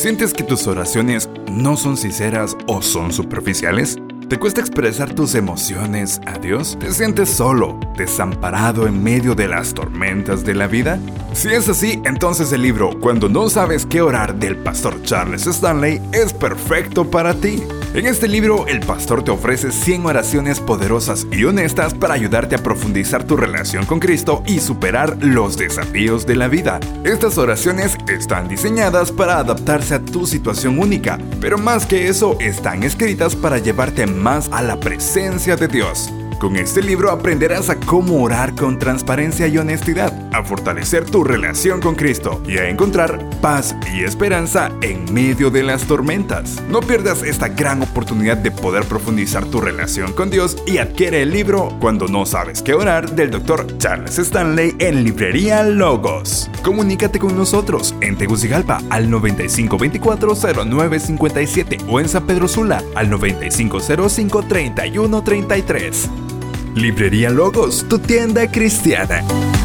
¿Sientes que tus oraciones no son sinceras o son superficiales? ¿Te cuesta expresar tus emociones a Dios? ¿Te sientes solo, desamparado en medio de las tormentas de la vida? Si es así, entonces el libro Cuando no sabes qué orar del pastor Charles Stanley es perfecto para ti. En este libro, el pastor te ofrece 100 oraciones poderosas y honestas para ayudarte a profundizar tu relación con Cristo y superar los desafíos de la vida. Estas oraciones están diseñadas para adaptarse a tu situación única, pero más que eso, están escritas para llevarte más a la presencia de Dios. Con este libro aprenderás a cómo orar con transparencia y honestidad, a fortalecer tu relación con Cristo y a encontrar paz y esperanza en medio de las tormentas. No pierdas esta gran oportunidad de poder profundizar tu relación con Dios y adquiere el libro Cuando no sabes qué orar del Dr. Charles Stanley en Librería Logos. Comunícate con nosotros en Tegucigalpa al 9524-0957 o en San Pedro Sula al 9505-3133. Librería Logos, tu tienda cristiana.